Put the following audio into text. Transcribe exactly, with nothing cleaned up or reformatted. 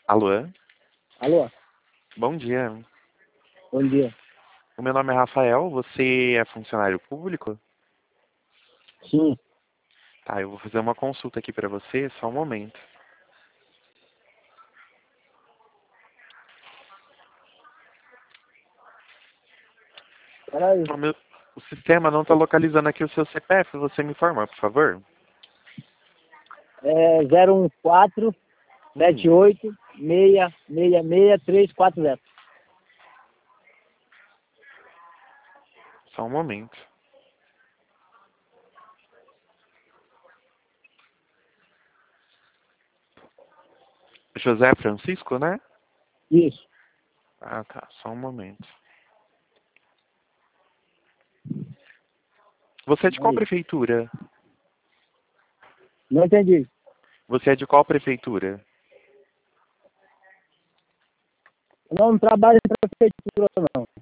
Alô? Alô? Bom dia. Bom dia. O meu nome é Rafael, você é funcionário público? Sim. Tá, eu vou fazer uma consulta aqui pra você, só um momento. Peraí. O, meu- o sistema não está localizando aqui o seu C P F, você me informa, por favor? É zero um quatro sete oito seis seis seis três quatro zero. Só um momento. José Francisco, né? Isso. Ah, tá, só um momento. Você é de qual Aí. prefeitura? Não entendi. Você é de qual prefeitura? Eu não trabalho em prefeitura, não.